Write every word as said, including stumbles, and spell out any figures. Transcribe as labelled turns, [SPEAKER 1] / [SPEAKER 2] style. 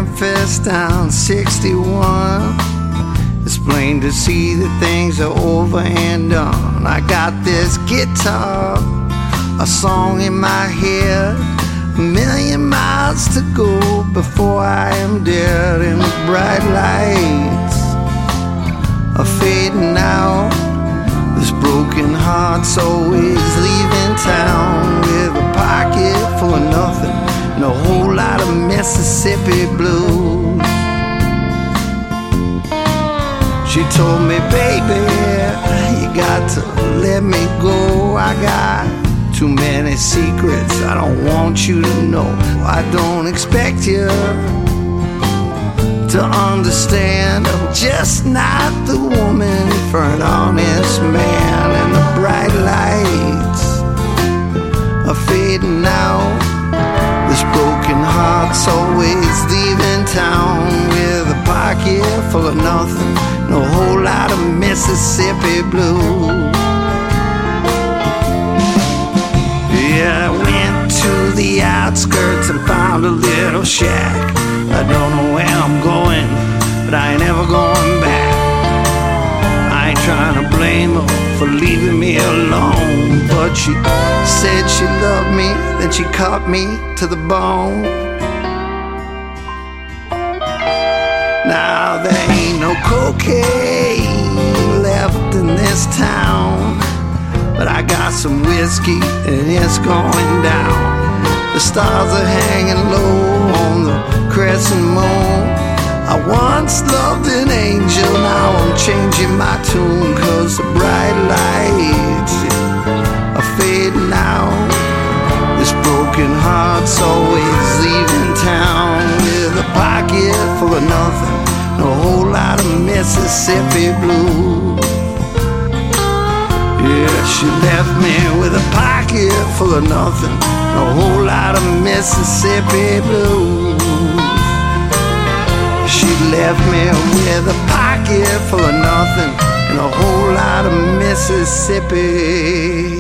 [SPEAKER 1] Memphis down sixty-one. It's plain to see that things are over and done. I got this guitar, a song in my head, a million miles to go before I am dead. And the bright lights are fading out. This broken heart's always leaving town with a pocket full of nothing and a whole lot of Mississippi blues. She told me, baby, you got to let me go. I got too many secrets I don't want you to know. I don't expect you to understand. I'm just not the woman for an honest man. And the bright lights are fading out. This broken heart's always leaving town with a pocket full of nothing and a whole lot of Mississippi blues. Yeah, I went to the outskirts and found a little shack. I don't know where I'm going, but I ain't ever going back. I ain't trying to blame her for leaving me alone, but she said she loved me, then she cut me to the bone. Now there ain't no cocaine left in this town, but I got some whiskey and it's going down. The stars are hanging low on the crescent moon. I once loved an angel, now I'm changing my tune, 'cause the bright lights are fading out. This broken heart's always leaving town with a pocket full of nothing and a whole lot of Mississippi blues. Yeah, she left me with a pocket full of nothing and a whole lot of Mississippi blues. She left me with a pocket full of nothing and a whole lot of Mississippi